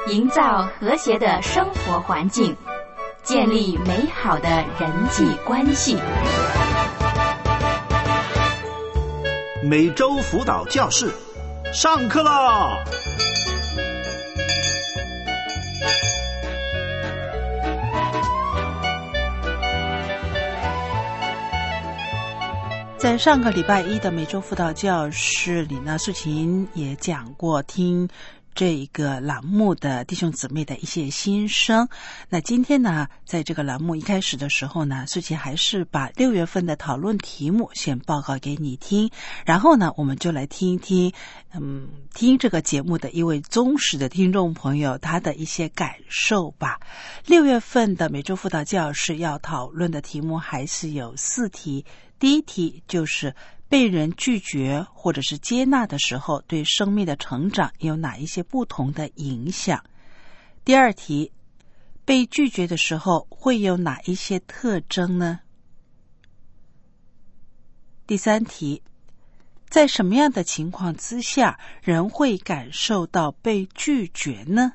营造和谐的生活环境，建立美好的人际关系。 每周辅导教室上课啦！ 在上个礼拜一的每周辅导教室里呢，素琴也讲过听这个栏目的弟兄姊妹的一些心声。那今天呢，在这个栏目一开始的时候呢，素琴还是把6月份的讨论题目先报告给你听，然后呢，我们就来听一听听这个节目的一位忠实的听众朋友他的一些感受吧。6月份的每周辅导教室要讨论的题目还是有4题。第一题就是被人拒绝或者是接纳的时候，对生命的成长有哪一些不同的影响？第二题，被拒绝的时候会有哪一些特征呢？第三题，在什么样的情况之下，人会感受到被拒绝呢？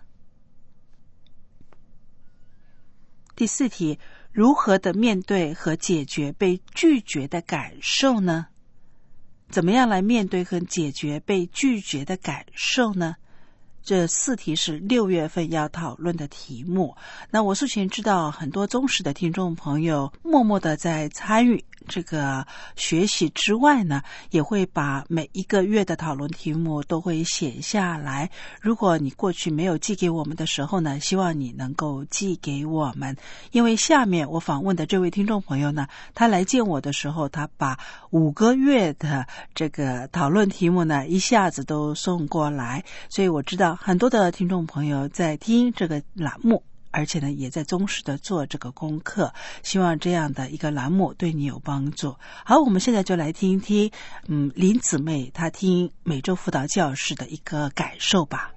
第四题，如何的面对和解决被拒绝的感受呢？怎么样来面对和解决被拒绝的感受呢？这4题是6月份要讨论的题目。那我素琴知道很多忠实的听众朋友默默的在参与这个学习之外呢，也会把每一个月的讨论题目都会写下来。如果你过去没有寄给我们的时候呢，希望你能够寄给我们。因为下面我访问的这位听众朋友呢，他来见我的时候，他把5个月的这个讨论题目呢一下子都送过来，所以我知道很多的听众朋友在听这个栏目，而且呢也在忠实的做这个功课，希望这样的一个栏目对你有帮助。好，我们现在就来听一听林姊妹她听每周辅导教室的一个感受吧。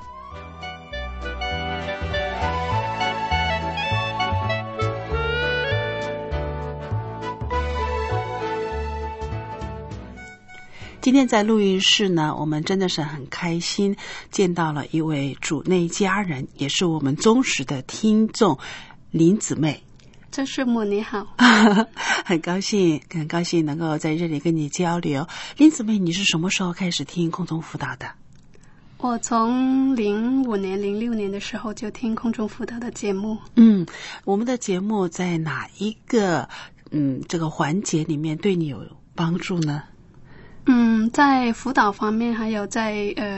今天在录音室呢，我们真的是很开心见到了一位主内家人，也是我们忠实的听众林姊妹。 郑师母你好。 很高兴能够在这里跟你交流。林姊妹，你是什么时候开始听空中辅导的？ 我从05年06年的时候就听空中辅导的节目。 我们的节目在哪一个这个环节里面对你有帮助呢？ 在辅导方面，还有在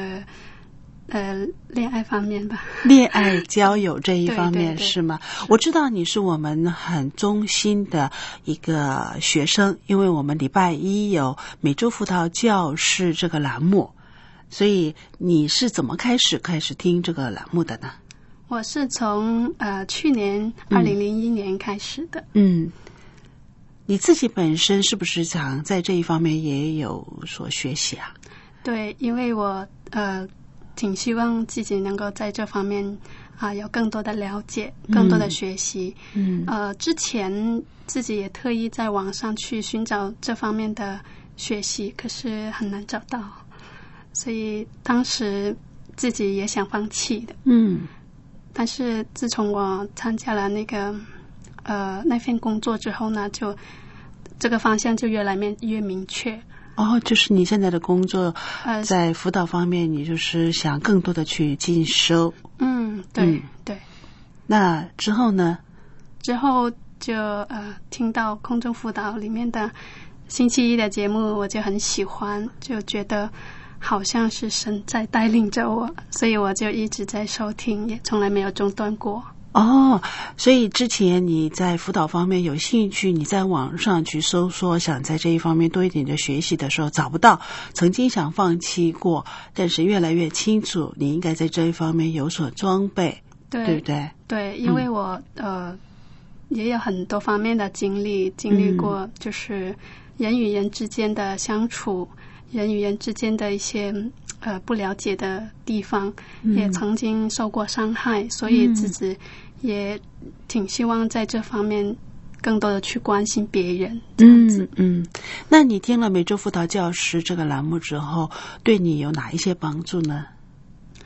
恋爱方面吧。 恋爱交友这一方面。对对对，是吗？我知道你是我们很忠心的一个学生，因为我们礼拜一有每周辅导教室这个栏目，所以你是怎么开始听这个栏目的呢？ 我是从去年2001年开始的。 你自己本身是不是想在这一方面也有所学习啊？ 对，因为我挺希望自己能够在这方面有更多的了解，更多的学习。之前自己也特意在网上去寻找这方面的学习，可是很难找到，所以当时自己也想放弃的。但是自从我参加了那份工作之后呢，就这个方向就越来越明确。 就是你现在的工作在辅导方面，你就是想更多的去进修。 对。 那之后呢？ 之后就听到空中辅导里面的星期一的节目，我就很喜欢，就觉得好像是神在带领着我，所以我就一直在收听，也从来没有中断过。 所以之前你在辅导方面有兴趣，你在网上去搜索，想在这一方面多一点的学习的时候找不到，曾经想放弃过，但是越来越清楚你应该在这一方面有所装备，对不对？ 对，因为我也有很多方面的经历过，就是人与人之间的相处，人与人之间的一些不了解的地方，也曾经受过伤害，所以自己也挺希望在这方面更多的去关心别人，这样子。 那你听了每周辅导教师这个栏目之后，对你有哪一些帮助呢？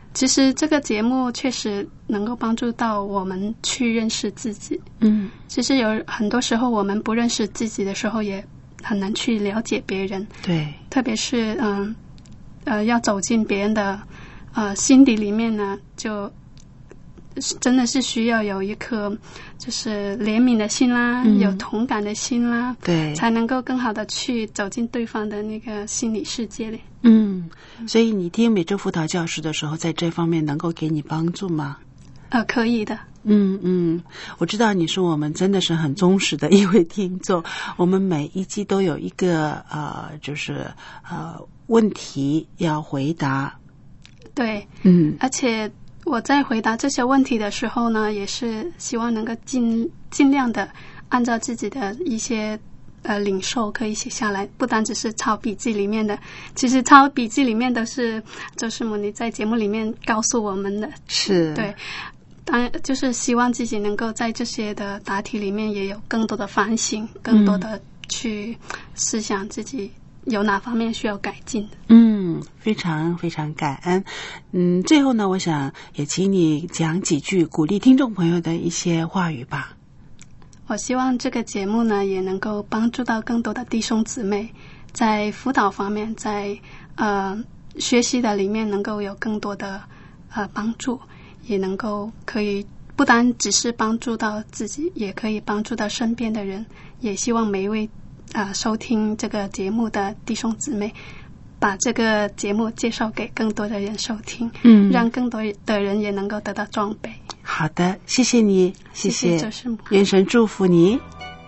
其实这个节目确实能够帮助到我们去认识自己。其实有很多时候我们不认识自己的时候，也很难去了解别人。 对， 特别是要走进别人的心底里面呢，就真的是需要有一颗就是怜悯的心啦，有同感的心啦， 对， 才能够更好的去走进对方的那个心理世界里。 所以你听美洲辅导教室的时候，在这方面能够给你帮助吗？ 可以的。 我知道你是我们真的是很忠实的一位听众。我们每一集都有一个问题要回答。 对，而且我在回答这些问题的时候呢，也是希望能够尽量的按照自己的一些领受可以写下来，不单只是抄笔记里面的，其实抄笔记里面都是周师母你在节目里面告诉我们的。是，对，当然就是希望自己能够在这些的答题里面也有更多的反省，更多的去思想自己有哪方面需要改进的。 非常非常感恩。最后呢，我想也请你讲几句鼓励听众朋友的一些话语吧。 我希望这个节目呢，也能够帮助到更多的弟兄姊妹，在辅导方面，在学习的里面能够有更多的帮助，也能够可以不单只是帮助到自己，也可以帮助到身边的人。也希望每一位收听这个节目的弟兄姊妹，把这个节目介绍给更多的人收听，让更多的人也能够得到装备。 好的，谢谢你，谢谢周师母， 愿神祝福你。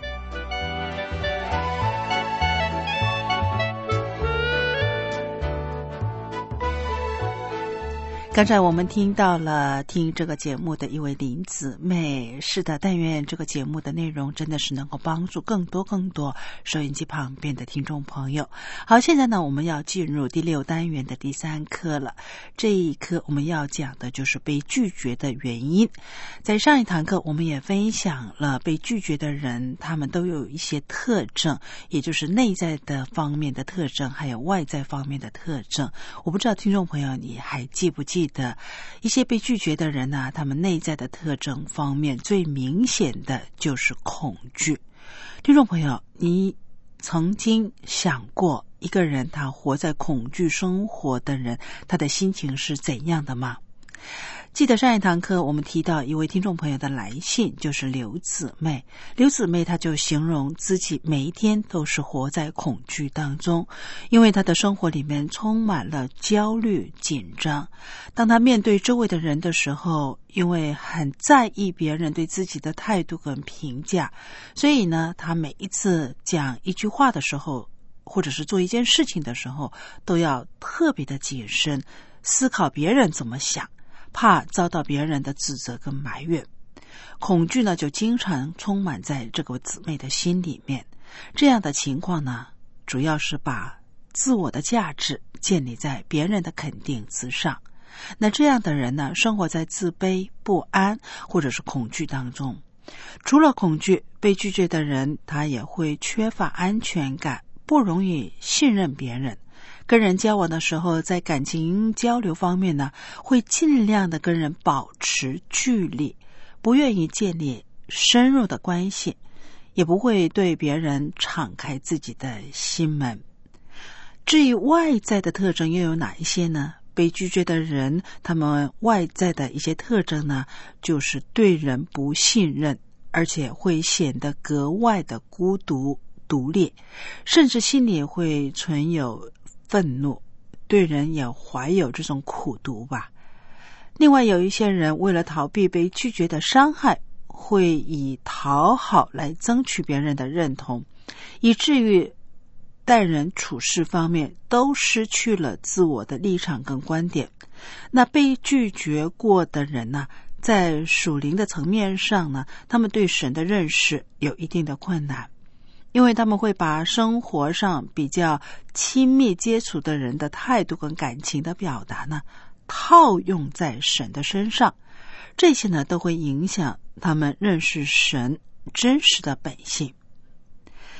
刚才我们听到了听这个节目的一位林姊妹。是的，但愿这个节目的内容真的是能够帮助更多收音机旁边的听众朋友。好，现在呢，我们要进入第6单元的第3课了。这一课我们要讲的就是被拒绝的原因。在上一堂课我们也分享了被拒绝的人，他们都有一些特征，也就是内在的方面的特征，还有外在方面的特征。我不知道听众朋友你还记不记得一些被拒绝的人呢，他们内在的特征方面最明显的就是恐惧。听众朋友，你曾经想过一个人他活在恐惧生活的人，他的心情是怎样的吗？记得上一堂课我们提到一位听众朋友的来信，就是刘姊妹。刘姊妹她就形容自己每一天都是活在恐惧当中，因为她的生活里面充满了焦虑紧张。当她面对周围的人的时候，因为很在意别人对自己的态度跟评价，所以呢，她每一次讲一句话的时候，或者是做一件事情的时候，都要特别的谨慎，思考别人怎么想，怕遭到别人的指责跟埋怨。恐惧呢，就经常充满在这个姊妹的心里面。这样的情况呢，主要是把自我的价值建立在别人的肯定之上。那这样的人呢，生活在自卑、不安或者是恐惧当中。除了恐惧，被拒绝的人他也会缺乏安全感，不容易信任别人。跟人交往的时候，在感情交流方面呢，会尽量的跟人保持距离，不愿意建立深入的关系，也不会对别人敞开自己的心门。至于外在的特征又有哪一些呢？被拒绝的人，他们外在的一些特征呢，就是对人不信任，而且会显得格外的孤独独立，甚至心里会存有愤怒，对人也怀有这种苦毒吧。另外有一些人为了逃避被拒绝的伤害，会以讨好来争取别人的认同，以至于待人处事方面都失去了自我的立场跟观点。那被拒绝过的人呢，在属灵的层面上呢，他们对神的认识有一定的困难，因为他们会把生活上比较亲密接触的人的态度跟感情的表达呢，套用在神的身上。这些呢，都会影响他们认识神真实的本性。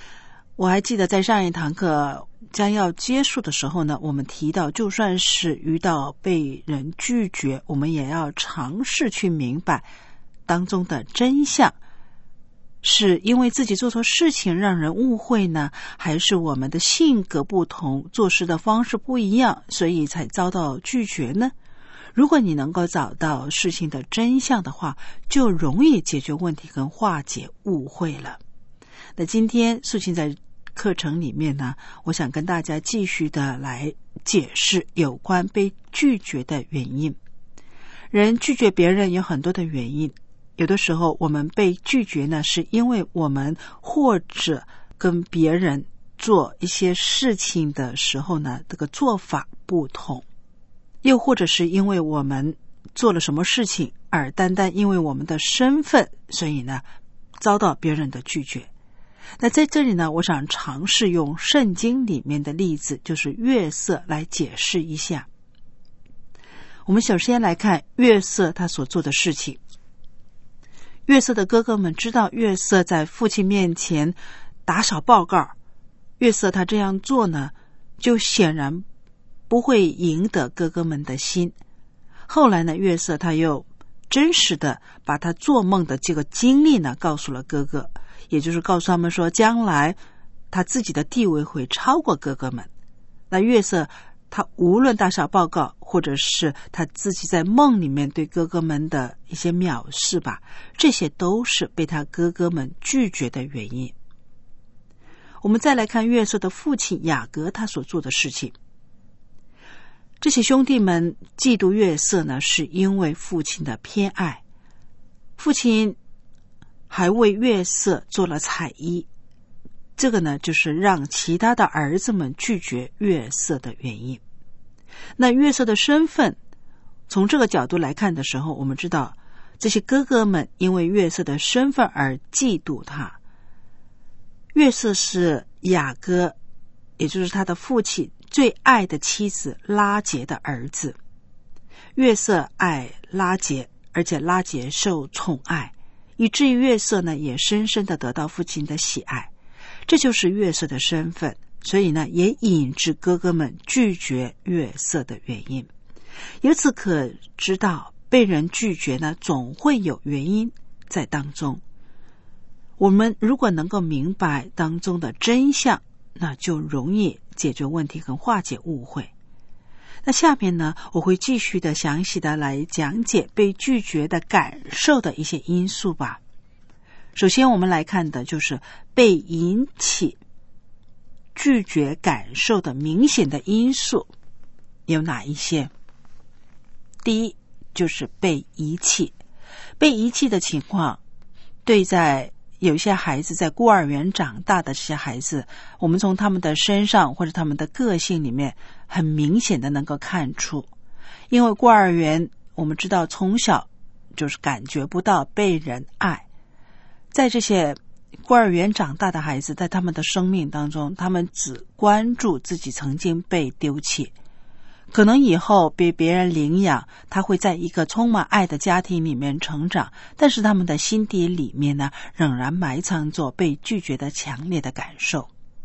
我还记得在上一堂课将要结束的时候呢，我们提到就算是遇到被人拒绝，我们也要尝试去明白当中的真相，是因为自己做错事情让人误会呢，还是我们的性格不同，做事的方式不一样，所以才遭到拒绝呢？如果你能够找到事情的真相的话，就容易解决问题跟化解误会了。那今天素琴在课程里面呢，我想跟大家继续的来解释有关被拒绝的原因。人拒绝别人有很多的原因，有的时候我们被拒绝呢，是因为我们或者跟别人做一些事情的时候呢，这个做法不同，又或者是因为我们做了什么事情，而单单因为我们的身份，所以呢遭到别人的拒绝。那在这里呢，我想尝试用圣经里面的例子，就是约瑟来解释一下。我们首先来看约瑟他所做的事情。约瑟的哥哥们知道约瑟在父亲面前打小报告，约瑟他这样做呢，就显然不会赢得哥哥们的心。后来呢，约瑟他又真实的把他做梦的这个经历呢告诉了哥哥，也就是告诉他们说将来他自己的地位会超过哥哥们。那约瑟他无论大小报告，或者是他自己在梦里面对哥哥们的一些藐视吧，这些都是被他哥哥们拒绝的原因。我们再来看约瑟的父亲雅各他所做的事情。这些兄弟们嫉妒约瑟呢，是因为父亲的偏爱。父亲还为约瑟做了彩衣，这个呢就是让其他的儿子们拒绝约瑟的原因。那约瑟的身份，从这个角度来看的时候，我们知道这些哥哥们因为约瑟的身份而嫉妒他。约瑟是雅各，也就是他的父亲最爱的妻子拉结的儿子。约瑟爱拉结，而且拉结受宠爱，以至于约瑟呢也深深的得到父亲的喜爱。这就是约瑟的身份，所以呢也引致哥哥们拒绝约瑟的原因。由此可知道，被人拒绝呢总会有原因在当中。我们如果能够明白当中的真相，那就容易解决问题和化解误会。那下面呢，我会继续的详细的来讲解被拒绝的感受的一些因素吧。首先我们来看的就是被引起拒绝感受的明显的因素有哪一些。第一就是被遗弃。被遗弃的情况，对在有一些孩子在孤儿园长大的这些孩子，我们从他们的身上或者他们的个性里面很明显的能够看出。因为孤儿园我们知道从小就是感觉不到被人爱，在这些孤儿园长大的孩子，在他们的生命当中，他们只关注自己曾经被丢弃，可能以后被别人领养，他会在一个充满爱的家庭里面成长，但是他们的心底里面呢，仍然埋藏着被拒绝的强烈的感受。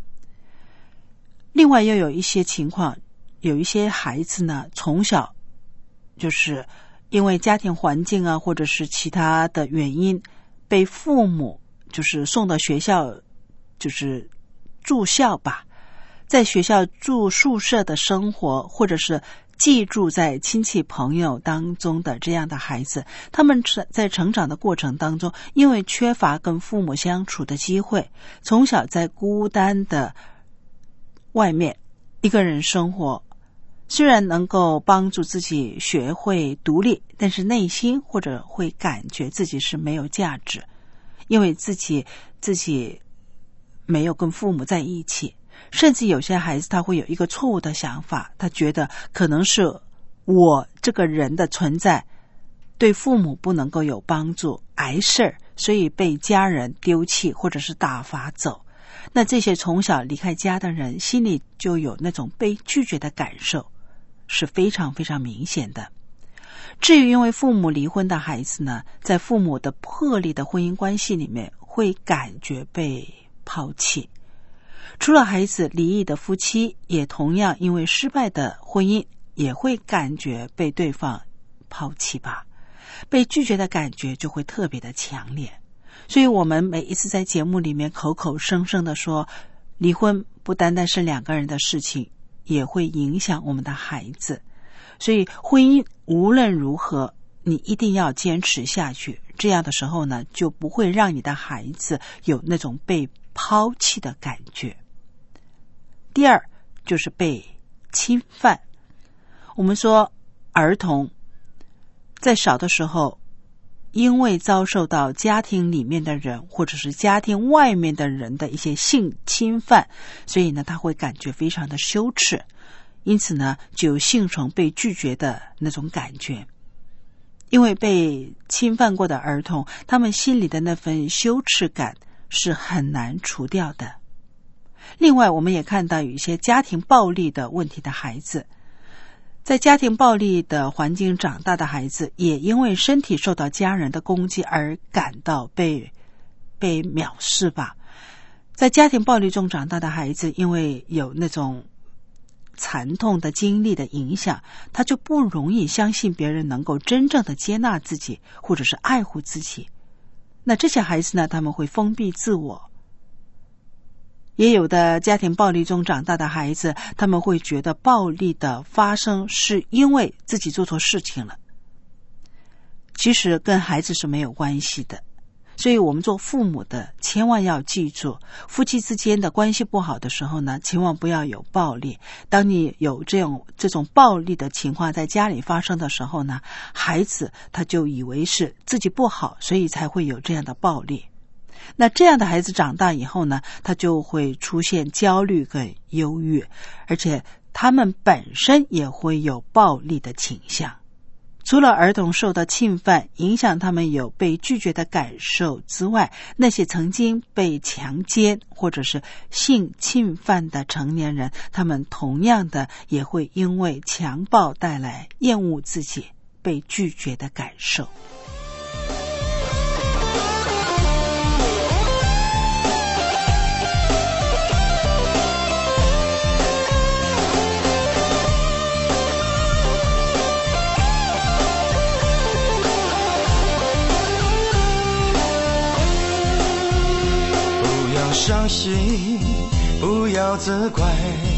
另外又有一些情况，有一些孩子呢，从小就是因为家庭环境啊，或者是其他的原因，被父母就是送到学校，就是住校吧，在学校住宿舍的生活，或者是寄住在亲戚朋友当中的这样的孩子，他们在成长的过程当中，因为缺乏跟父母相处的机会，从小在孤单的外面一个人生活，虽然能够帮助自己学会独立，但是内心或者会感觉自己是没有价值，因为自己没有跟父母在一起。甚至有些孩子他会有一个错误的想法，他觉得可能是我这个人的存在对父母不能够有帮助，碍事儿，所以被家人丢弃或者是打发走。那这些从小离开家的人心里就有那种被拒绝的感受，是非常非常明显的。至于因为父母离婚的孩子呢，在父母的破裂的婚姻关系里面会感觉被抛弃。 除了孩子，离异的夫妻也同样因为失败的婚姻，也会感觉被对方抛弃吧，被拒绝的感觉就会特别的强烈。所以我们每一次在节目里面口口声声的说，离婚不单单是两个人的事情，也会影响我们的孩子。所以婚姻无论如何，你一定要坚持下去，这样的时候呢，就不会让你的孩子有那种被抛弃的感觉。第二就是被侵犯。我们说儿童在小的时候，因为遭受到家庭里面的人或者是家庭外面的人的一些性侵犯，所以呢他会感觉非常的羞耻，因此呢就形成被拒绝的那种感觉。因为被侵犯过的儿童，他们心里的那份羞耻感是很难除掉的。另外我们也看到有一些家庭暴力的问题的孩子，在家庭暴力的环境长大的孩子，也因为身体受到家人的攻击而感到被藐视吧。在家庭暴力中长大的孩子，因为有那种惨痛的经历的影响，他就不容易相信别人能够真正的接纳自己或者是爱护自己。那这些孩子呢，他们会封闭自我。也有的家庭暴力中长大的孩子，他们会觉得暴力的发生是因为自己做错事情了，其实跟孩子是没有关系的。所以我们做父母的千万要记住，夫妻之间的关系不好的时候呢，千万不要有暴力。当你有这种暴力的情况在家里发生的时候呢，孩子他就以为是自己不好，所以才会有这样的暴力。那这样的孩子长大以后呢，他就会出现焦虑跟忧郁，而且他们本身也会有暴力的倾向。除了儿童受到侵犯，影响他们有被拒绝的感受之外，那些曾经被强奸或者是性侵犯的成年人，他们同样的也会因为强暴带来厌恶自己、被拒绝的感受。 伤心，不要责怪，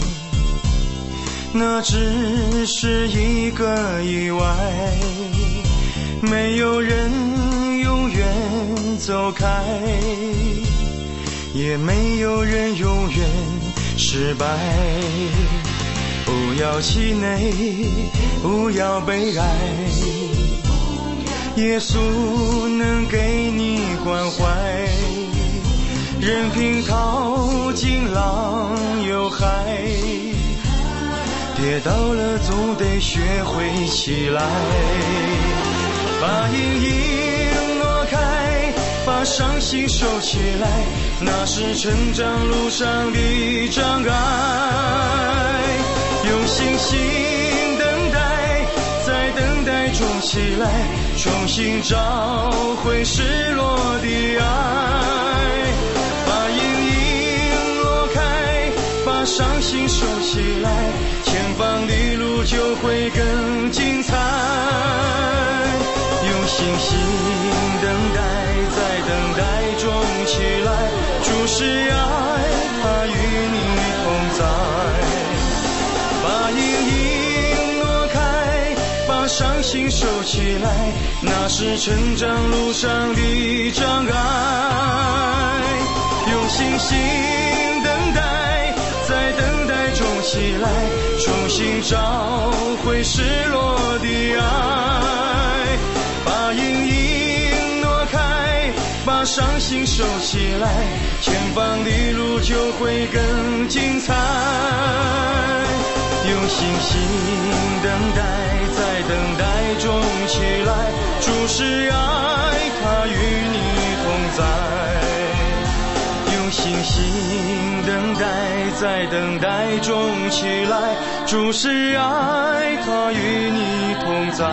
那只是一个意外，没有人永远走开，也没有人永远失败。不要气馁，不要悲哀，耶稣能给你关怀，任凭淘尽浪有海，跌倒了总得学会起来，把阴影挪开，把伤心收起来，那是成长路上的障碍，用信心等待，在等待中起来，重新找回失落的爱，把阴影挪开，把伤心收起来，前方的路就会更精彩，用信心等待，在等待中起来，主是爱，他与你同在，把阴影挪开，把伤心收起来，那是成长路上的障碍，用信心等待，在等待中起来，重新找回失落的爱，把阴影挪开，把伤心收起来，前方的路就会更精彩，用信心等待，在等待中起来，主是爱，他与你同在，用信心等待，在等待中起来，主是爱，他与你同在，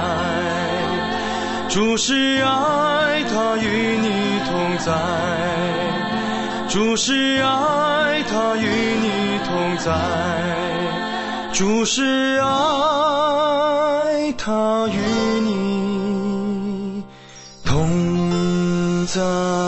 主是爱，他与你同在， 主是爱，他与你同在，主是爱，他与你同在。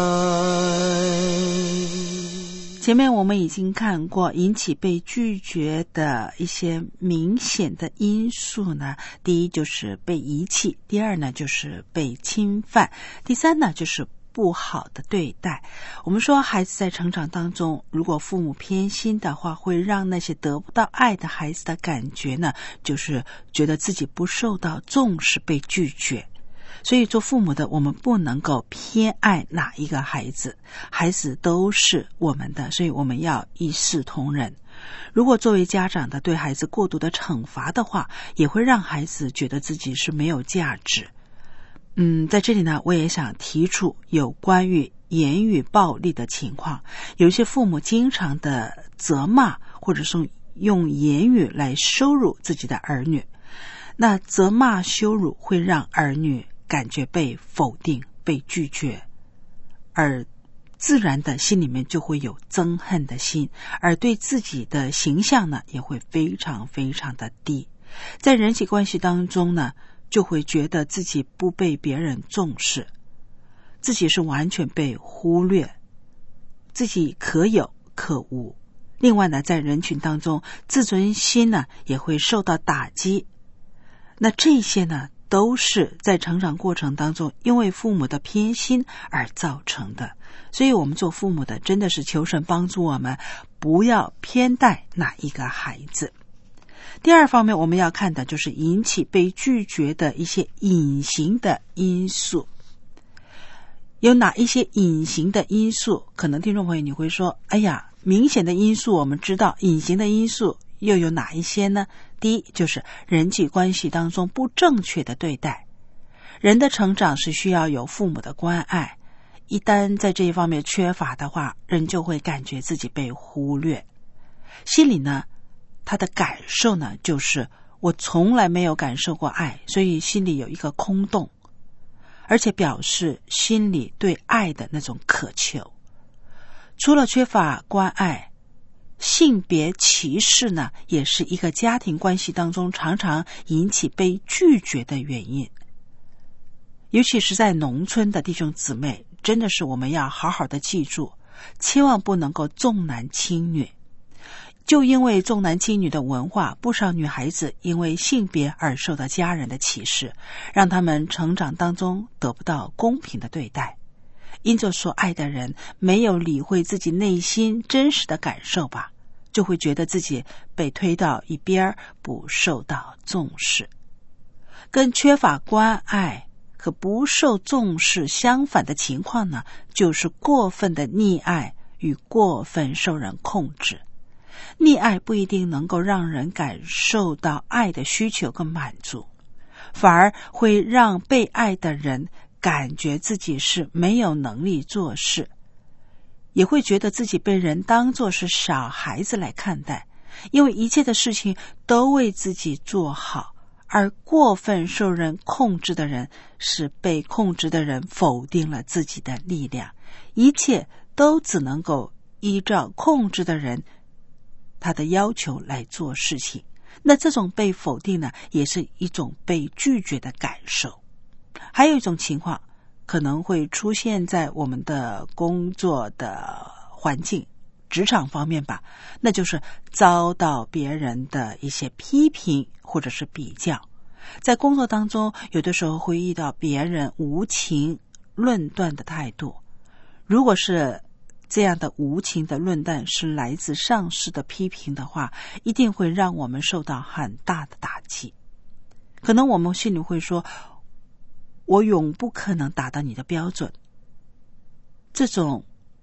前面我们已经看过引起被拒绝的一些明显的因素呢，第一就是被遗弃，第二呢就是被侵犯，第三呢就是不好的对待。我们说孩子在成长当中，如果父母偏心的话，会让那些得不到爱的孩子的感觉呢，就是觉得自己不受到重视，被拒绝。所以做父母的，我们不能够偏爱哪一个孩子，孩子都是我们的，所以我们要一视同仁。如果作为家长的对孩子过度的惩罚的话，也会让孩子觉得自己是没有价值。在这里呢，我也想提出有关于言语暴力的情况。有一些父母经常的责骂，或者是用言语来羞辱自己的儿女。那责骂羞辱会让儿女感觉被否定、被拒绝，而自然的心里面就会有憎恨的心，而对自己的形象呢，也会非常非常的低。在人际关系当中呢，就会觉得自己不被别人重视，自己是完全被忽略，自己可有可无。另外呢，在人群当中，自尊心呢也会受到打击。那这些呢，都是在成长过程当中因为父母的偏心而造成的。所以我们做父母的真的是求神帮助我们不要偏待哪一个孩子。第二方面我们要看的就是引起被拒绝的一些隐形的因素。有哪一些隐形的因素？可能听众朋友你会说，哎呀，明显的因素我们知道，隐形的因素又有哪一些呢？第一，就是人际关系当中不正确的对待。人的成长是需要有父母的关爱，一旦在这一方面缺乏的话，人就会感觉自己被忽略。心里呢，他的感受呢，就是我从来没有感受过爱，所以心里有一个空洞，而且表示心里对爱的那种渴求。除了缺乏关爱，性别歧视呢，也是一个家庭关系当中常常引起被拒绝的原因。尤其是在农村的弟兄姊妹，真的是我们要好好的记住，千万不能够重男轻女。就因为重男轻女的文化，不少女孩子因为性别而受到家人的歧视，让他们成长当中得不到公平的对待。因着所爱的人没有理会自己内心真实的感受吧，就会觉得自己被推到一边，不受到重视。跟缺乏关爱和不受重视相反的情况呢，就是过分的溺爱与过分受人控制。溺爱不一定能够让人感受到爱的需求跟满足，反而会让被爱的人感觉自己是没有能力做事，也会觉得自己被人当作是小孩子来看待，因为一切的事情都为自己做好。而过分受人控制的人，是被控制的人否定了自己的力量，一切都只能够依照控制的人他的要求来做事情。那这种被否定呢，也是一种被拒绝的感受。还有一种情况可能会出现在我们的工作的环境，职场方面吧，那就是遭到别人的一些批评或者是比较。在工作当中，有的时候会遇到别人无情论断的态度，如果是这样的无情的论断是来自上司的批评的话，一定会让我们受到很大的打击。可能我们心里会说，我永不可能达到你的标准。这种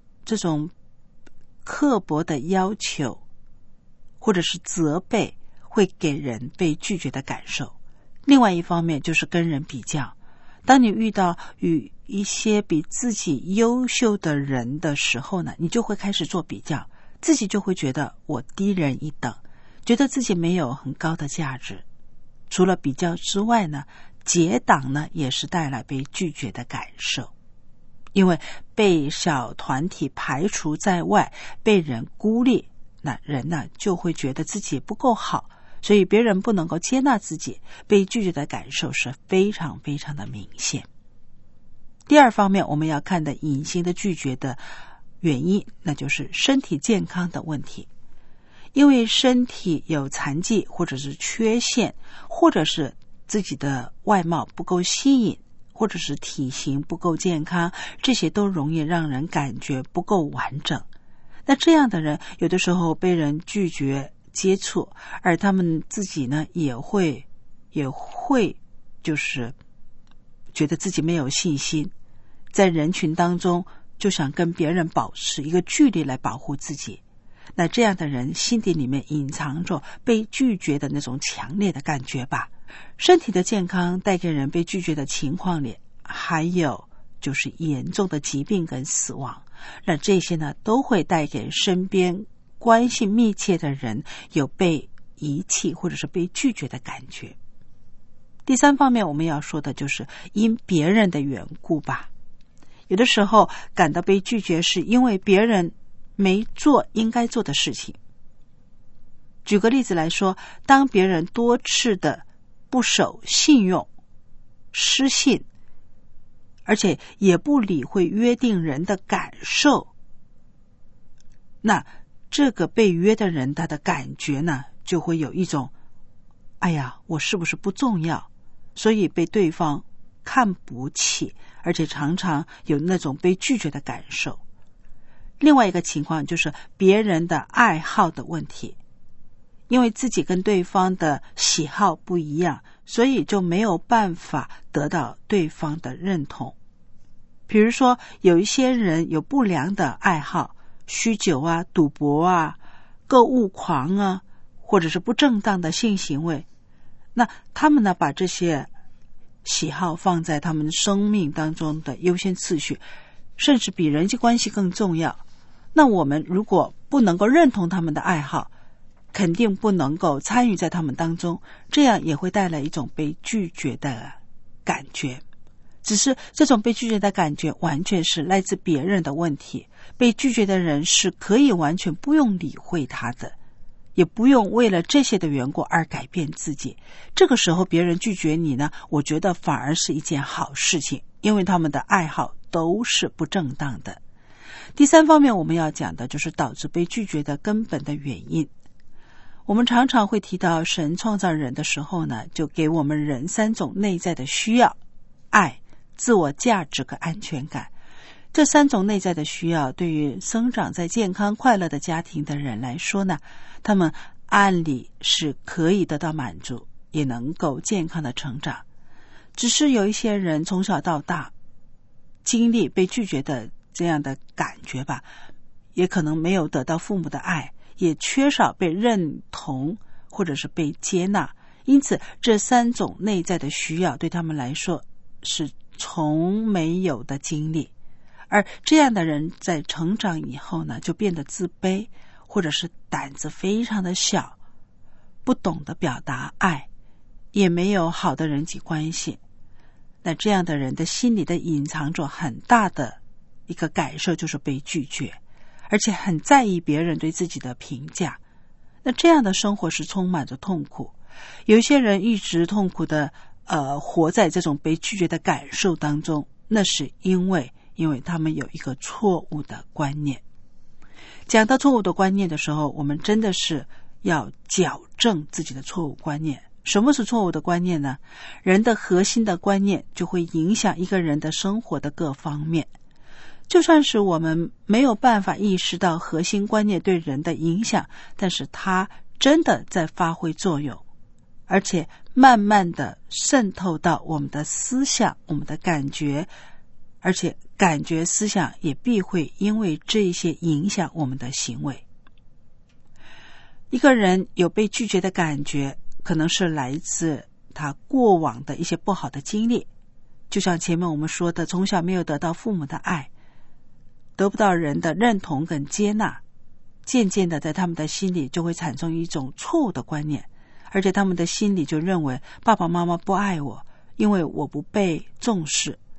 刻薄的要求或者是责备，会给人被拒绝的感受。另外一方面就是跟人比较，当你遇到与一些比自己优秀的人的时候呢，你就会开始做比较，自己就会觉得我低人一等，觉得自己没有很高的价值。除了比较之外呢，结党呢也是带来被拒绝的感受。 因为被小团体排除在外，被人孤立，那人呢就会觉得自己不够好，所以别人不能够接纳自己，被拒绝的感受是非常非常的明显。第二方面，我们要看的隐形的拒绝的原因，那就是身体健康的问题。因为身体有残疾或者是缺陷，或者是自己的外貌不够吸引，或者是体型不够健康，这些都容易让人感觉不够完整。那这样的人有的时候被人拒绝接触，而他们自己呢也会就是觉得自己没有信心，在人群当中就想跟别人保持一个距离来保护自己。那这样的人心底里面隐藏着被拒绝的那种强烈的感觉吧。身体的健康带给人被拒绝的情况里，还有就是严重的疾病跟死亡，那这些呢都会带给身边关系密切的人有被遗弃或者是被拒绝的感觉。第三方面我们要说的就是因别人的缘故吧。有的时候感到被拒绝是因为别人没做应该做的事情。举个例子来说，当别人多次的不守信用、失信，而且也不理会约定人的感受，那这个被约的人他的感觉呢，就会有一种哎呀，我是不是不重要，所以被对方看不起，而且常常有那种被拒绝的感受。另外一个情况就是别人的爱好的问题，因为自己跟对方的喜好不一样，所以就没有办法得到对方的认同。比如说有一些人有不良的爱好，酗酒啊、赌博啊、购物狂啊，或者是不正当的性行为，那他们呢把这些喜好放在他们生命当中的优先次序，甚至比人际关系更重要。那我们如果不能够认同他们的爱好，肯定不能够参与在他们当中，这样也会带来一种被拒绝的感觉。只是这种被拒绝的感觉完全是来自别人的问题，被拒绝的人是可以完全不用理会他的，也不用为了这些的缘故而改变自己。这个时候别人拒绝你呢，我觉得反而是一件好事情，因为他们的爱好都是不正当的。第三方面我们要讲的就是导致被拒绝的根本的原因。我们常常会提到神创造人的时候呢，就给我们人三种内在的需要：爱、自我价值和安全感。这三种内在的需要对于生长在健康快乐的家庭的人来说呢，他们按理是可以得到满足，也能够健康的成长。只是有一些人从小到大经历被拒绝的这样的感觉吧，也可能没有得到父母的爱，也缺少被认同或者是被接纳，因此这三种内在的需要对他们来说是从没有的经历。而这样的人在成长以后呢，就变得自卑，或者是胆子非常的小，不懂得表达爱，也没有好的人际关系。那这样的人的心里的隐藏着很大的一个感受，就是被拒绝，而且很在意别人对自己的评价。那这样的生活是充满着痛苦。有一些人一直痛苦的活在这种被拒绝的感受当中，那是因为他们有一个错误的观念。讲到错误的观念的时候，我们真的是要矫正自己的错误观念。什么是错误的观念呢？人的核心的观念就会影响一个人的生活的各方面。就算是我们没有办法意识到核心观念对人的影响，但是它真的在发挥作用，而且慢慢的渗透到我们的思想、我们的感觉，而且感觉思想也必会因为这些影响我们的行为。一个人有被拒绝的感觉，可能是来自他过往的一些不好的经历，就像前面我们说的，从小没有得到父母的爱，得不到人的认同跟接纳，渐渐的在他们的心里就会产生一种错误的观念，而且他们的心里就认为爸爸妈妈不爱我，因为我不被重视，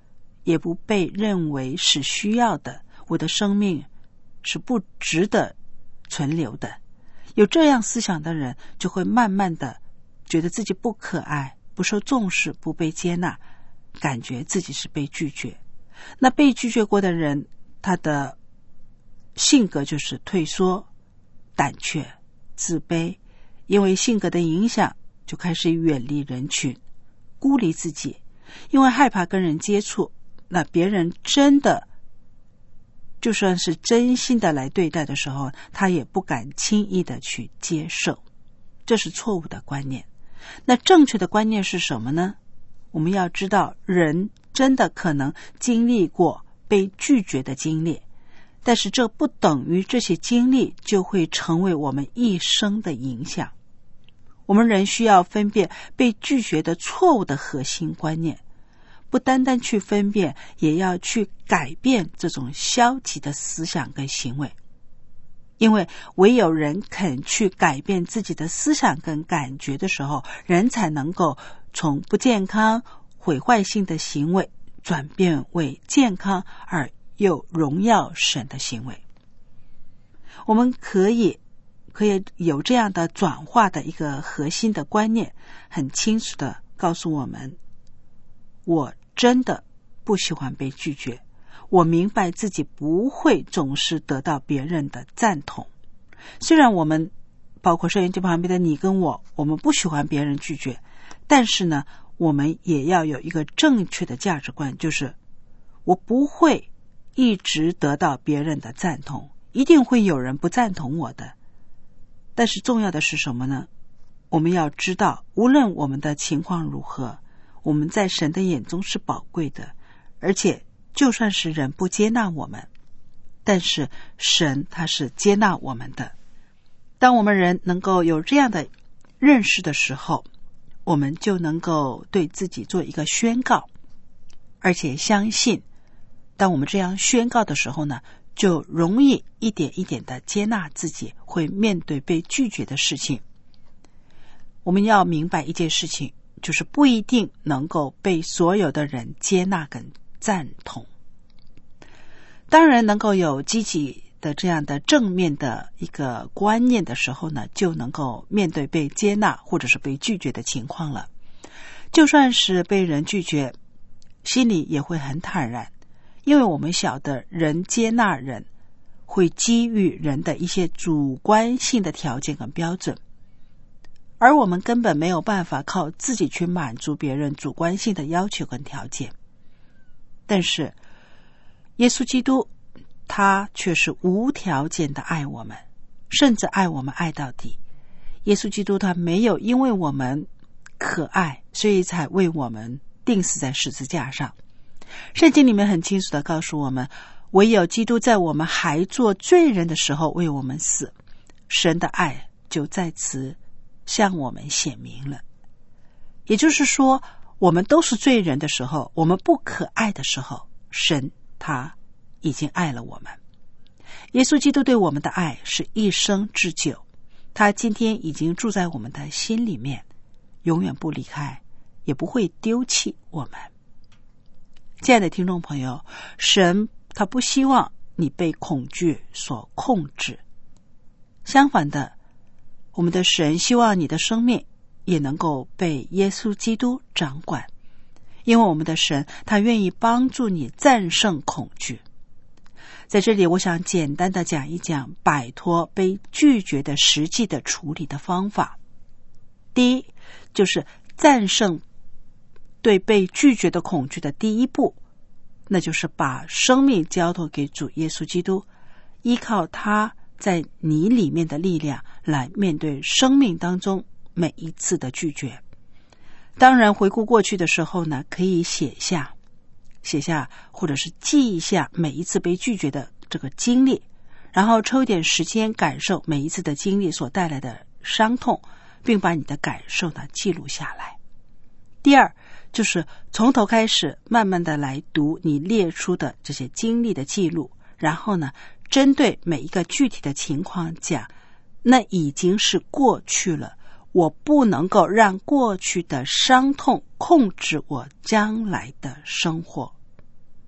也不被认为是需要的，我的生命是不值得存留的。有这样思想的人，就会慢慢的觉得自己不可爱，不受重视，不被接纳，感觉自己是被拒绝。那被拒绝过的人，他的性格就是退缩、胆怯、自卑，因为性格的影响，就开始远离人群，孤立自己，因为害怕跟人接触，那别人真的就算是真心的来对待的时候，他也不敢轻易的去接受。这是错误的观念。那正确的观念是什么呢？我们要知道，人真的可能经历过被拒绝的经历，但是这不等于这些经历就会成为我们一生的影响。我们人需要分辨被拒绝的错误的核心观念，不单单去分辨，也要去改变这种消极的思想跟行为。因为唯有人肯去改变自己的思想跟感觉的时候，人才能够从不健康、毁坏性的行为转变为健康而又荣耀神的行为。我们可以有这样的转化的一个核心的观念，很清楚的告诉我们，我真的不喜欢被拒绝，我明白自己不会总是得到别人的赞同。虽然我们包括收音机旁边的你跟我们不喜欢别人拒绝，但是呢，我们也要有一个正确的价值观，就是我不会一直得到别人的赞同，一定会有人不赞同我的。但是重要的是什么呢？我们要知道，无论我们的情况如何，我们在神的眼中是宝贵的，而且就算是人不接纳我们，但是神他是接纳我们的。当我们人能够有这样的认识的时候，我们就能够对自己做一个宣告，而且相信当我们这样宣告的时候呢，就容易一点一点的接纳自己会面对被拒绝的事情。我们要明白一件事情，就是不一定能够被所有的人接纳跟赞同。当然能够有积极的这样的正面的一个观念的时候呢，就能够面对被接纳或者是被拒绝的情况了。就算是被人拒绝，心里也会很坦然，因为我们晓得人接纳人会基于人的一些主观性的条件跟标准，而我们根本没有办法靠自己去满足别人主观性的要求跟条件。但是耶稣基督他却是无条件的爱我们，甚至爱我们爱到底。耶稣基督他没有因为我们可爱，所以才为我们钉死在十字架上。圣经里面很清楚的告诉我们，唯有基督在我们还做罪人的时候为我们死，神的爱就在此向我们显明了。也就是说，我们都是罪人的时候，我们不可爱的时候，神他已经爱了我们。耶稣基督对我们的爱是一生之久，他今天已经住在我们的心里面，永远不离开，也不会丢弃我们。亲爱的听众朋友，神他不希望你被恐惧所控制，相反的，我们的神希望你的生命也能够被耶稣基督掌管，因为我们的神他愿意帮助你战胜恐惧。在这里我想简单的讲一讲摆脱被拒绝的实际的处理的方法。第一，就是战胜对被拒绝的恐惧的第一步，那就是把生命交托给主耶稣基督，依靠他在你里面的力量来面对生命当中每一次的拒绝。当然回顾过去的时候呢，可以写下或者是记一下每一次被拒绝的这个经历，然后抽一点时间感受每一次的经历所带来的伤痛，并把你的感受呢记录下来。第二，就是从头开始慢慢的来读你列出的这些经历的记录，然后呢针对每一个具体的情况讲，那已经是过去了，我不能够让过去的伤痛控制我将来的生活。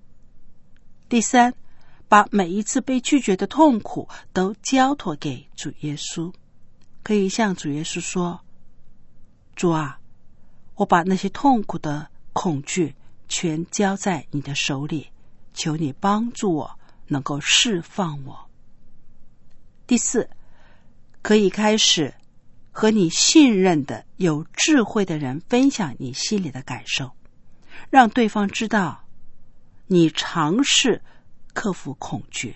第三，把每一次被拒绝的痛苦都交托给主耶稣，可以向主耶稣说，主啊，我把那些痛苦的恐惧全交在你的手里，求你帮助我，能够释放我。第四，可以开始和你信任的有智慧的人分享你心里的感受，让对方知道你尝试克服恐惧，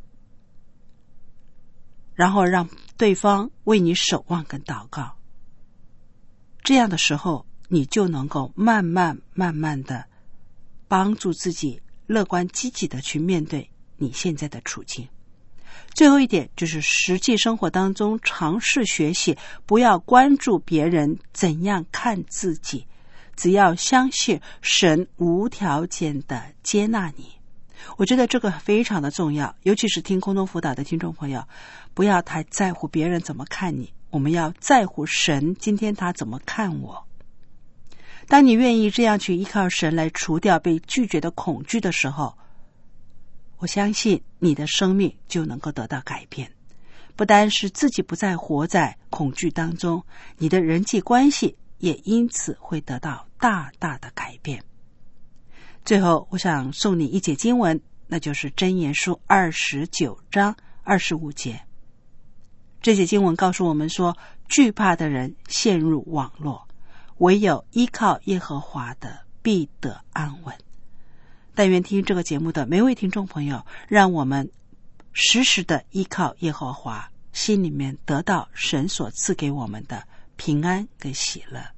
然后让对方为你守望跟祷告。这样的时候，你就能够慢慢的帮助自己乐观积极的去面对你现在的处境。最后一点就是实际生活当中尝试学习，不要关注别人怎样看自己，只要相信神无条件的接纳你。我觉得这个非常的重要，尤其是听空中辅导的听众朋友，不要太在乎别人怎么看你，我们要在乎神今天他怎么看我。当你愿意这样去依靠神来除掉被拒绝的恐惧的时候，我相信你的生命就能够得到改变。不单是自己不再活在恐惧当中，你的人际关系也因此会得到大大的改变。最后我想送你一节经文，那就是箴言书29章25节。这节经文告诉我们说，惧怕的人陷入网络，唯有依靠耶和华的必得安稳。但愿听这个节目的每位听众朋友，让我们时时的依靠耶和华，心里面得到神所赐给我们的平安跟喜乐。